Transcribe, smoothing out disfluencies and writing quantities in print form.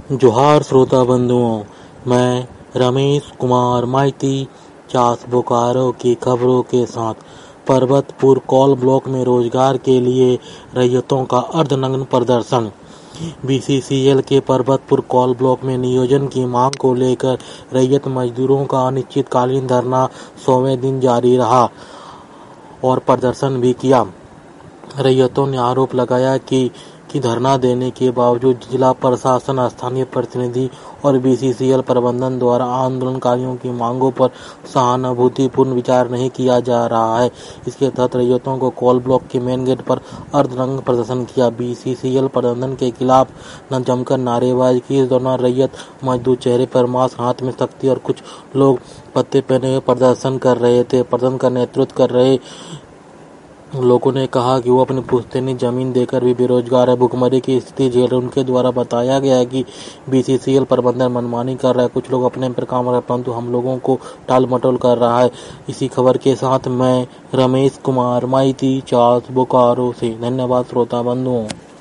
जोहार श्रोता बंधुओं, मैं रमेश कुमार माइती चास बोकारो की खबरों के साथ पर्वतपुर कॉल ब्लॉक में रोजगार के लिए रैयतों का अर्धनग्न प्रदर्शन। बीसीसीएल के पर्वतपुर कॉल ब्लॉक में नियोजन की मांग को लेकर रैयत मजदूरों का अनिश्चितकालीन धरना 100वें दिन जारी रहा और प्रदर्शन भी किया। रैयतों ने आरोप लगाया कि धरना देने के बावजूद जिला प्रशासन, स्थानीय प्रतिनिधि और बीसीसीएल प्रबंधन द्वारा आंदोलनकारियों की मांगों पर सहानुभूतिपूर्ण विचार नहीं किया जा रहा है। इसके तहत रैयतों को कॉल ब्लॉक के मेन गेट पर अर्धनग्न प्रदर्शन किया। बीसीसीएल प्रबंधन के खिलाफ न जमकर नारेबाजी की। इस दौरान रैयत मजदूर चेहरे पर मास्क, हाथ में तख्ती और कुछ लोग पत्ते पहने हुए प्रदर्शन कर रहे थे। प्रदर्शन का नेतृत्व कर रहे लोगों ने कहा कि वो अपनी पुश्तैनी जमीन देकर भी बेरोजगार है, भूखमरी की स्थिति झेल रहे। उनके द्वारा बताया गया है कि बीसीसीएल प्रबंधन मनमानी कर रहा है, कुछ लोग अपने पर काम कर रहे हैं, परंतु हम लोगों को टाल मटोल कर रहा है। इसी खबर के साथ मैं रमेश कुमार माइती चास बोकारो से। धन्यवाद श्रोता बंधुओं।